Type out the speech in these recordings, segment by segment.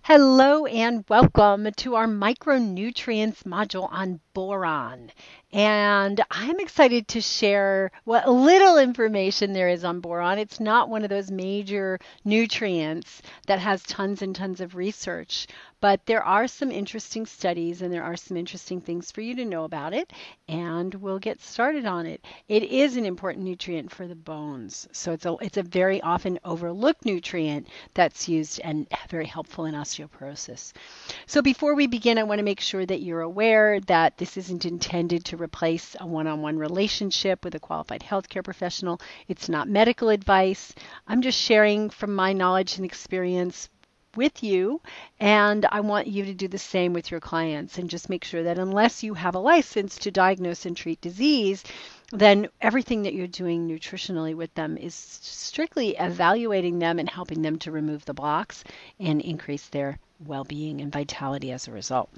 Hello and welcome to our micronutrients module on boron. And I'm excited to share what little information there is on boron. It's not one of those major nutrients that has tons and tons of research, but there are some interesting studies and there are some interesting things for you to know about it. And we'll get started on it. It is an important nutrient for the bones. So it's a very often overlooked nutrient that's used and very helpful in osteoporosis. So before we begin, I want to make sure that you're aware that this isn't intended to replace a one-on-one relationship with a qualified healthcare professional. It's not medical advice. I'm just sharing from my knowledge and experience with you, and I want you to do the same with your clients and just make sure that unless you have a license to diagnose and treat disease, then everything that you're doing nutritionally with them is strictly evaluating them and helping them to remove the blocks and increase their well-being and vitality as a result.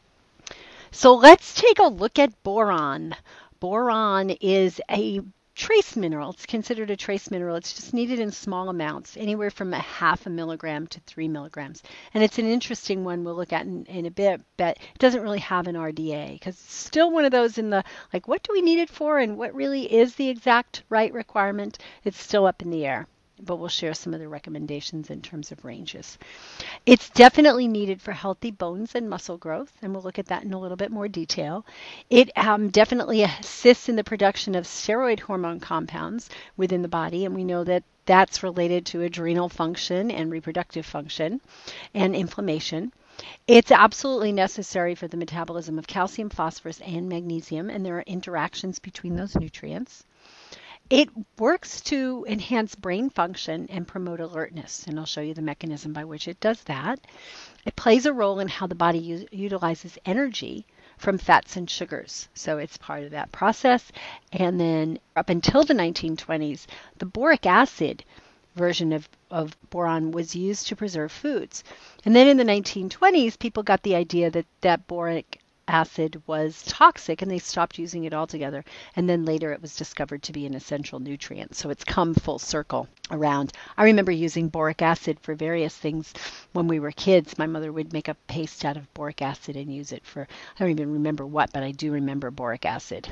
So let's take a look at boron. Boron is a trace mineral. It's considered a trace mineral. It's just needed in small amounts, anywhere from a half a milligram to 3 milligrams. And it's an interesting one we'll look at in a bit, but it doesn't really have an RDA because it's still one of those in the, like, what do we need it for and what really is the exact right requirement? It's still up in the air, but we'll share some of the recommendations in terms of ranges. It's definitely needed for healthy bones and muscle growth, and we'll look at that in a little bit more detail. It definitely assists in the production of steroid hormone compounds within the body, and we know that that's related to adrenal function and reproductive function and inflammation. It's absolutely necessary for the metabolism of calcium, phosphorus, and magnesium, and there are interactions between those nutrients. It works to enhance brain function and promote alertness, and I'll show you the mechanism by which it does that. It plays a role in how the body utilizes energy from fats and sugars, so it's part of that process. And then up until the 1920s, the boric acid version of boron was used to preserve foods. And then in the 1920s, people got the idea that boric acid was toxic and they stopped using it altogether. And then later it was discovered to be an essential nutrient. So it's come full circle around. I remember using boric acid for various things when we were kids. My mother would make a paste out of boric acid and use it for, I don't even remember what, but I do remember boric acid.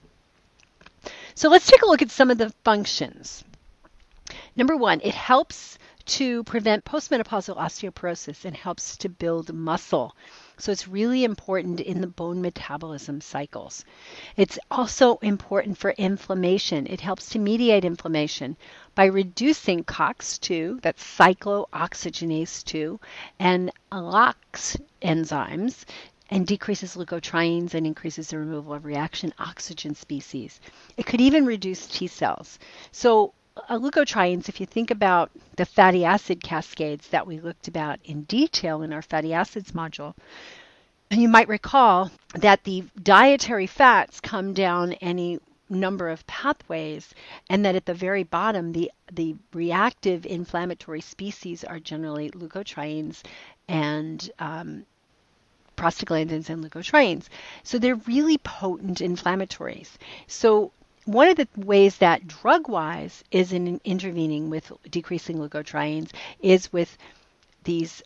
So let's take a look at some of the functions. Number one, it helps to prevent postmenopausal osteoporosis and helps to build muscle. So it's really important in the bone metabolism cycles. It's also important for inflammation. It helps to mediate inflammation by reducing COX-2, that's cyclooxygenase 2, and LOX enzymes, and decreases leukotrienes and increases the removal of reaction oxygen species. It could even reduce T cells. So leukotrienes, if you think about the fatty acid cascades that we looked about in detail in our fatty acids module, you might recall that the dietary fats come down any number of pathways, and that at the very bottom, the reactive inflammatory species are generally leukotrienes and prostaglandins and leukotrienes. So they're really potent inflammatories. So one of the ways that drug-wise is in intervening with decreasing leukotrienes is with these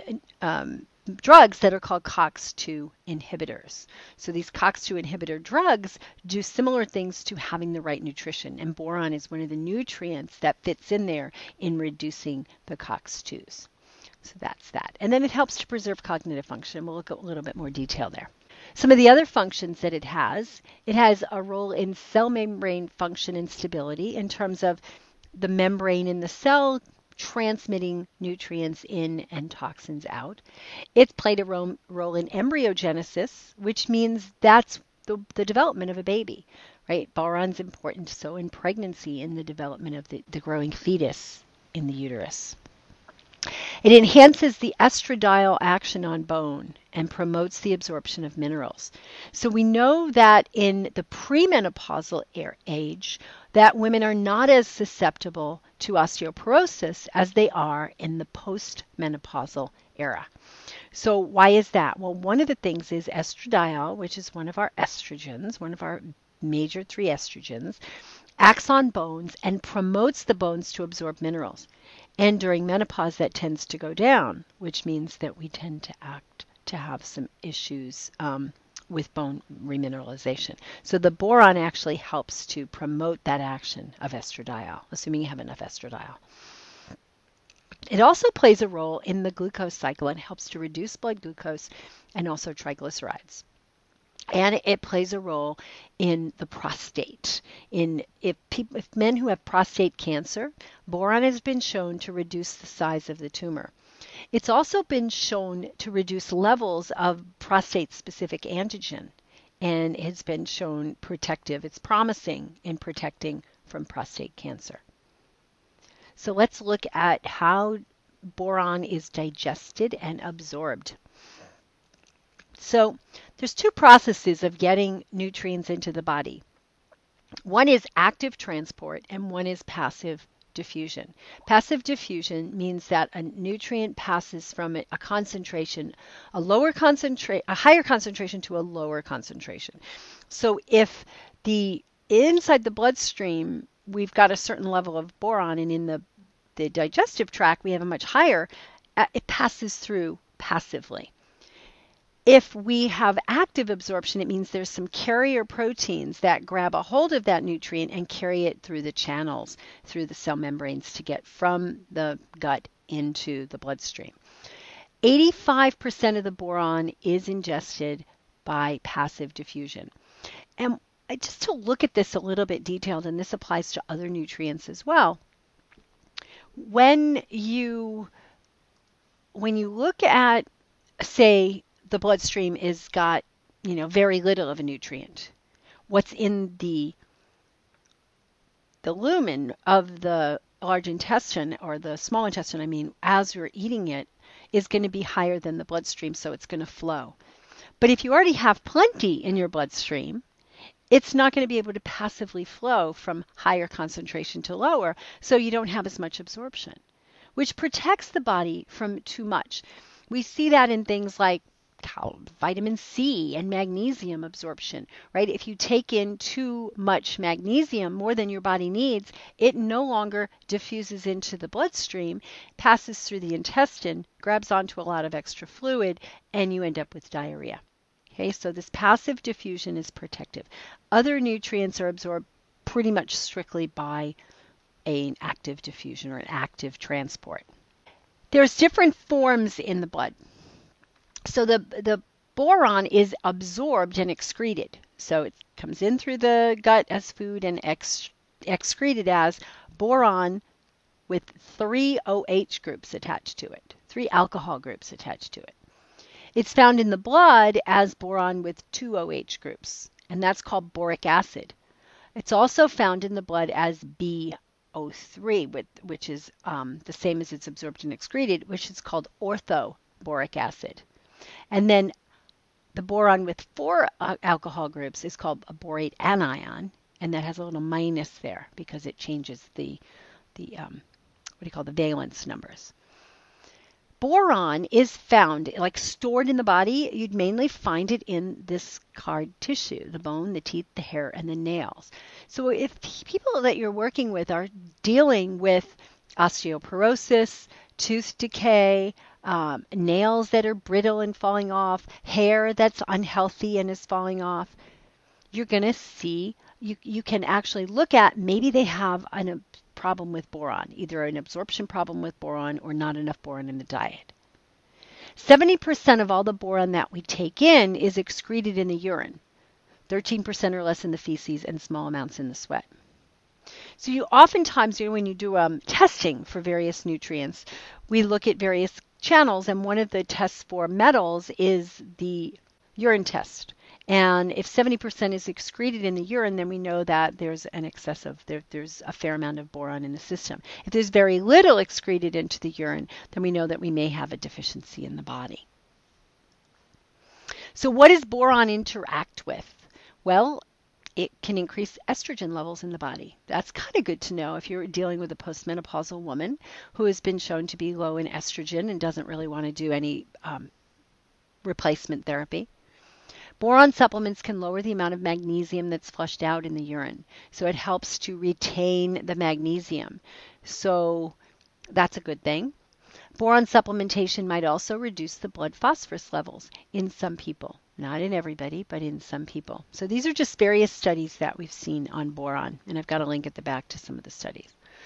drugs that are called COX-2 inhibitors. So these COX-2 inhibitor drugs do similar things to having the right nutrition, and boron is one of the nutrients that fits in there in reducing the COX-2s. So that's that. And then it helps to preserve cognitive function. We'll look at a little bit more detail there. Some of the other functions that it has a role in cell membrane function and stability in terms of the membrane in the cell transmitting nutrients in and toxins out. It's played a role in embryogenesis, which means that's the development of a baby, right? Boron's important so in pregnancy, in the development of the growing fetus in the uterus. It enhances the estradiol action on bone and promotes the absorption of minerals. So we know that in the premenopausal age, that women are not as susceptible to osteoporosis as they are in the postmenopausal era. So why is that? Well, one of the things is estradiol, which is one of our estrogens, one of our major 3 estrogens, acts on bones and promotes the bones to absorb minerals. And during menopause, that tends to go down, which means that we tend to have some issues with bone remineralization. So the boron actually helps to promote that action of estradiol, assuming you have enough estradiol. It also plays a role in the glucose cycle and helps to reduce blood glucose and also triglycerides. And it plays a role in the prostate. If men who have prostate cancer, boron has been shown to reduce the size of the tumor. It's also been shown to reduce levels of prostate-specific antigen, and it's been shown protective. It's promising in protecting from prostate cancer. So let's look at how boron is digested and absorbed. So there's two processes of getting nutrients into the body. One is active transport and one is passive diffusion. Passive diffusion means that a nutrient passes from a concentration, a higher concentration to a lower concentration. So if inside the bloodstream we've got a certain level of boron, and in the digestive tract we have a much higher, it passes through passively. If we have active absorption, it means there's some carrier proteins that grab a hold of that nutrient and carry it through the channels, through the cell membranes to get from the gut into the bloodstream. 85% of the boron is ingested by passive diffusion. And just to look at this a little bit detailed, and this applies to other nutrients as well, when you look at, say, the bloodstream is got, very little of a nutrient. What's in the lumen of the large intestine, or the small intestine, as you're eating it, is going to be higher than the bloodstream, so it's going to flow. But if you already have plenty in your bloodstream, it's not going to be able to passively flow from higher concentration to lower, so you don't have as much absorption, which protects the body from too much. We see that in things like vitamin C and magnesium absorption, right? If you take in too much magnesium, more than your body needs, it no longer diffuses into the bloodstream, passes through the intestine, grabs onto a lot of extra fluid, and you end up with diarrhea. Okay, so this passive diffusion is protective. Other nutrients are absorbed pretty much strictly by an active diffusion or an active transport. There's different forms in the blood. So the boron is absorbed and excreted. So it comes in through the gut as food and excreted as boron with 3 OH groups attached to it, 3 alcohol groups attached to it. It's found in the blood as boron with 2 OH groups, and that's called boric acid. It's also found in the blood as BO3, which is the same as it's absorbed and excreted, which is called orthoboric acid. And then the boron with 4 alcohol groups is called a borate anion, and that has a little minus there because it changes the valence numbers. Boron is found, like stored in the body. You'd mainly find it in this scarred tissue, the bone, the teeth, the hair, and the nails. So if people that you're working with are dealing with osteoporosis, tooth decay, nails that are brittle and falling off, hair that's unhealthy and is falling off, you're going to see, you can actually look at, maybe they have a problem with boron, either an absorption problem with boron or not enough boron in the diet. 70% of all the boron that we take in is excreted in the urine, 13% or less in the feces, and small amounts in the sweat. So you oftentimes, when you do testing for various nutrients, we look at various channels, and one of the tests for metals is the urine test. And if 70% is excreted in the urine, then we know that there's there's a fair amount of boron in the system. If there's very little excreted into the urine, then we know that we may have a deficiency in the body. So what does boron interact with? Well, it can increase estrogen levels in the body. That's kind of good to know if you're dealing with a postmenopausal woman who has been shown to be low in estrogen and doesn't really want to do any replacement therapy. Boron supplements can lower the amount of magnesium that's flushed out in the urine. So it helps to retain the magnesium. So That's a good thing. Boron supplementation might also reduce the blood phosphorus levels in some people. Not in everybody, but in some people. So these are just various studies that we've seen on boron, and I've got a link at the back to some of the studies.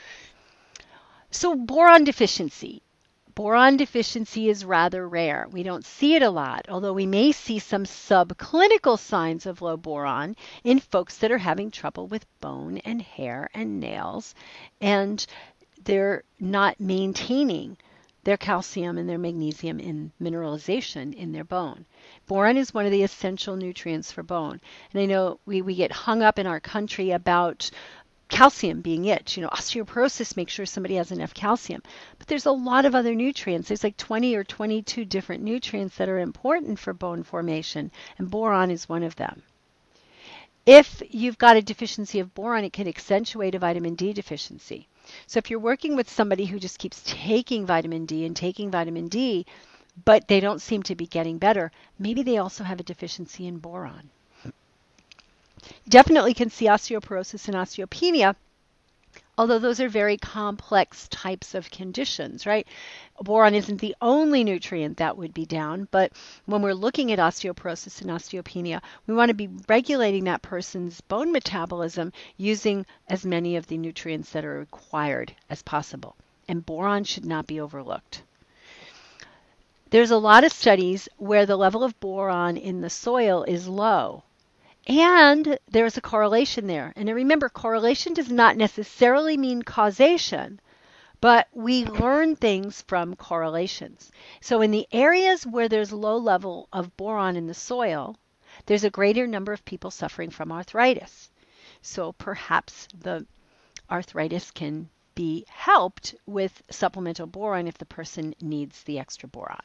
So boron deficiency. Boron deficiency is rather rare. We don't see it a lot, although we may see some subclinical signs of low boron in folks that are having trouble with bone and hair and nails, and they're not maintaining their calcium and their magnesium in mineralization in their bone. Boron is one of the essential nutrients for bone. And I know we get hung up in our country about calcium being it. Osteoporosis makes sure somebody has enough calcium. But there's a lot of other nutrients. There's like 20 or 22 different nutrients that are important for bone formation, and boron is one of them. If you've got a deficiency of boron, it can accentuate a vitamin D deficiency. So if you're working with somebody who just keeps taking vitamin D, but they don't seem to be getting better, maybe they also have a deficiency in boron. Definitely can see osteoporosis and osteopenia, although those are very complex types of conditions, right? Boron isn't the only nutrient that would be down, but when we're looking at osteoporosis and osteopenia, we want to be regulating that person's bone metabolism using as many of the nutrients that are required as possible. And boron should not be overlooked. There's a lot of studies where the level of boron in the soil is low. And there's a correlation there. And remember, correlation does not necessarily mean causation, but we learn things from correlations. So in the areas where there's low level of boron in the soil, there's a greater number of people suffering from arthritis. So perhaps the arthritis can be helped with supplemental boron if the person needs the extra boron.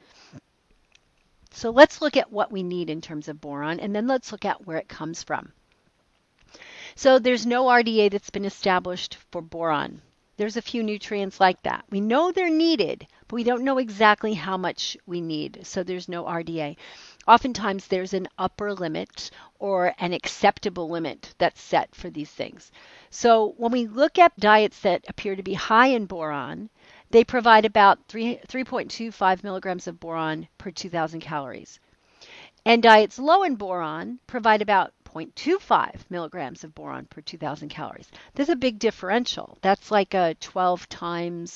So let's look at what we need in terms of boron, and then let's look at where it comes from. So there's no RDA that's been established for boron. There's a few nutrients like that. We know they're needed, but we don't know exactly how much we need, so there's no RDA. Oftentimes there's an upper limit or an acceptable limit that's set for these things. So when we look at diets that appear to be high in boron, they provide about 3.25 milligrams of boron per 2,000 calories. And diets low in boron provide about 0.25 milligrams of boron per 2,000 calories. There's a big differential. That's like a 13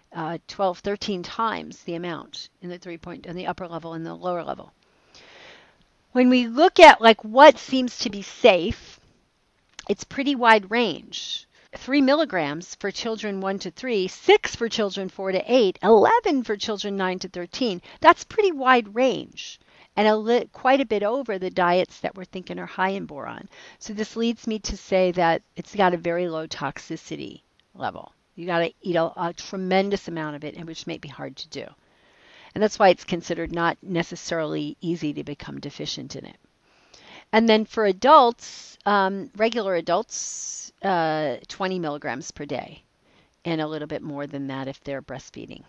times the amount in the upper level and the lower level. When we look at like what seems to be safe, it's pretty wide range. 3 milligrams for children 1 to 3, 6 for children 4 to 8, 11 for children 9 to 13. That's pretty wide range, and quite a bit over the diets that we're thinking are high in boron. So this leads me to say that it's got a very low toxicity level. You got to eat a tremendous amount of it, which may be hard to do. And that's why it's considered not necessarily easy to become deficient in it. And then for adults, regular adults, 20 milligrams per day, and a little bit more than that if they're breastfeeding.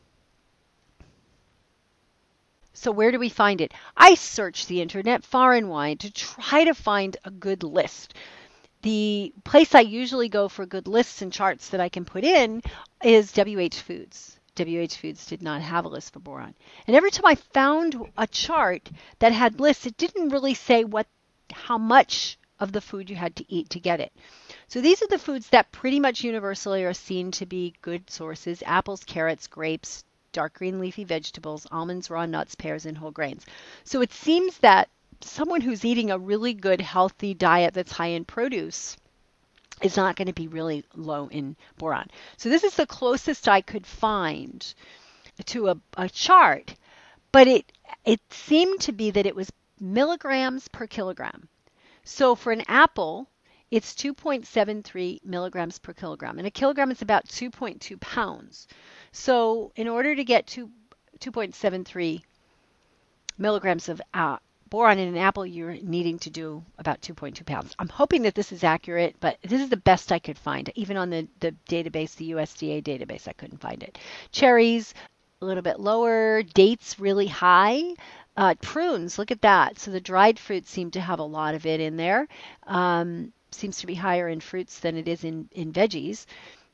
So where do we find it? I searched the internet far and wide to try to find a good list. The place I usually go for good lists and charts that I can put in is WH Foods. WH Foods did not have a list for boron. And every time I found a chart that had lists, it didn't really say how much of the food you had to eat to get it. So these are the foods that pretty much universally are seen to be good sources: apples, carrots, grapes, dark green leafy vegetables, almonds, raw nuts, pears, and whole grains. So it seems that someone who's eating a really good, healthy diet that's high in produce is not going to be really low in boron. So this is the closest I could find to a chart, but it seemed to be that it was milligrams per kilogram. So for an apple, it's 2.73 milligrams per kilogram, and a kilogram is about 2.2 pounds. So in order to get 2.73 milligrams of boron in an apple, you're needing to do about 2.2 pounds. I'm hoping that this is accurate, but this is the best I could find. Even on the database, the USDA database, I couldn't find it. Cherries, a little bit lower. Dates, really high. Prunes, look at that. So the dried fruits seem to have a lot of it in there. Seems to be higher in fruits than it is in veggies.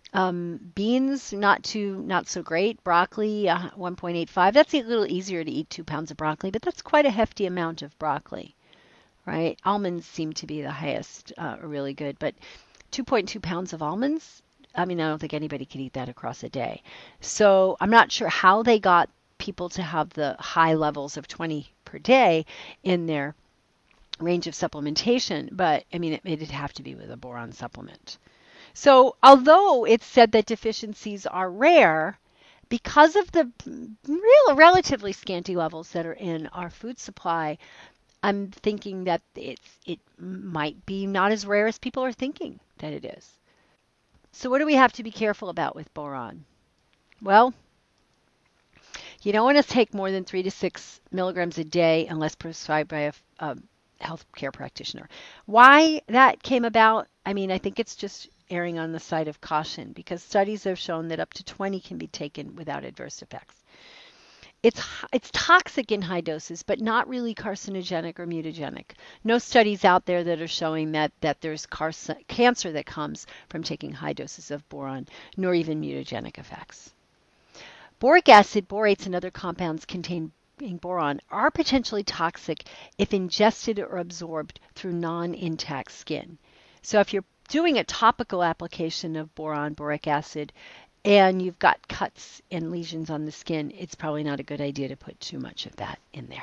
Beans, not so great. Broccoli, 1.85. That's a little easier to eat 2 pounds of broccoli, but that's quite a hefty amount of broccoli, right? Almonds seem to be the highest, really good, but 2.2 pounds of almonds. I mean, I don't think anybody could eat that across a day. So I'm not sure how they got people to have the high levels of 20 per day in their range of supplementation, but I mean, it'd have to be with a boron supplement. So, although it's said that deficiencies are rare, because of the relatively scanty levels that are in our food supply, I'm thinking that it might be not as rare as people are thinking that it is. So, what do we have to be careful about with boron? Well, you don't want to take more than 3 to 6 milligrams a day unless prescribed by a healthcare practitioner. Why that came about, I mean, I think it's just erring on the side of caution because studies have shown that up to 20 can be taken without adverse effects. It's toxic in high doses, but not really carcinogenic or mutagenic. No studies out there that are showing that there's cancer that comes from taking high doses of boron, nor even mutagenic effects. Boric acid, borates, and other compounds containing boron are potentially toxic if ingested or absorbed through non-intact skin. So if you're doing a topical application of boron, boric acid, and you've got cuts and lesions on the skin, it's probably not a good idea to put too much of that in there.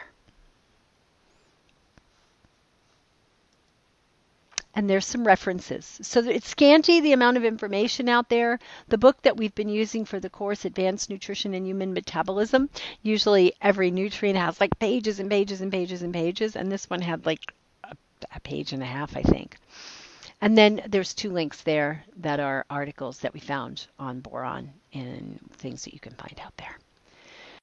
And there's some references. So it's scanty, the amount of information out there. The book that we've been using for the course, Advanced Nutrition and Human Metabolism, usually every nutrient has like pages and pages and pages and pages, and this one had like a page and a half, I think. And then there's 2 links there that are articles that we found on boron and things that you can find out there.